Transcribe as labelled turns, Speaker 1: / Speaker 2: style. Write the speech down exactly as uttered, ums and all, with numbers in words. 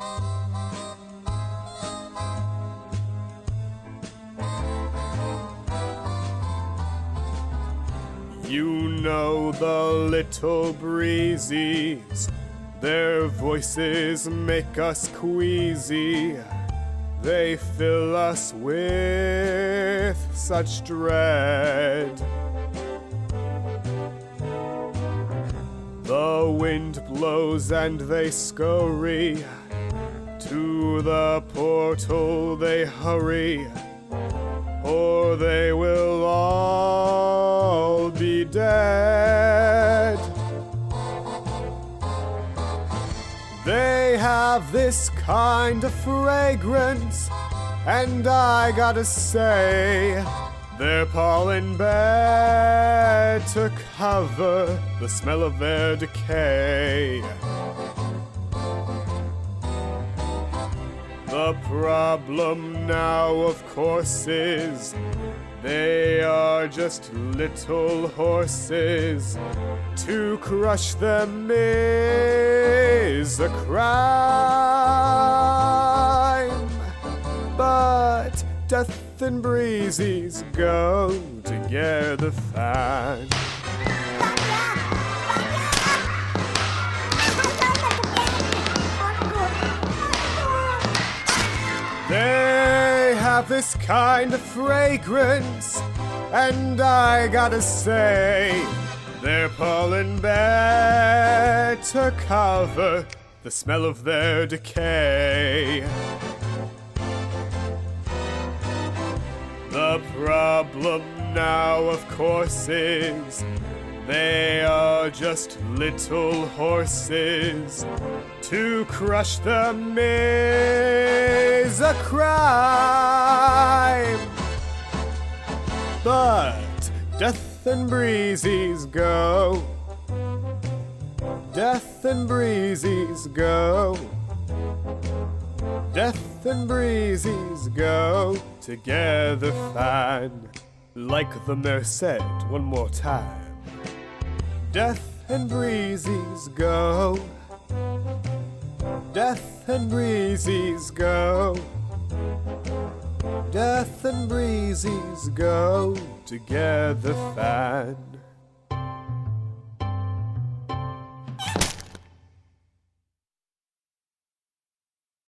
Speaker 1: You know the little breezies, their voices make us queasy. They fill us with such dread. The wind blows and they scurry, to the portal they hurry, or they will all be dead. They have this kind of fragrance, and I gotta say, their pollen bed to cover the smell of their decay. The problem now, of course, is they are just little horses. To crush them is a crime. But death and breezes go together fine. They have this kind of fragrance, and I gotta say, their pollen bed to cover the smell of their decay. The problem now, of course, is they are just little horses. To crush them is a crime. But death and breezes go. Death and breezes go. Death and breezes go together fine. Like the mayor said one more time. Death and breezes go. Death and breezes go. Death and breezes go together fine.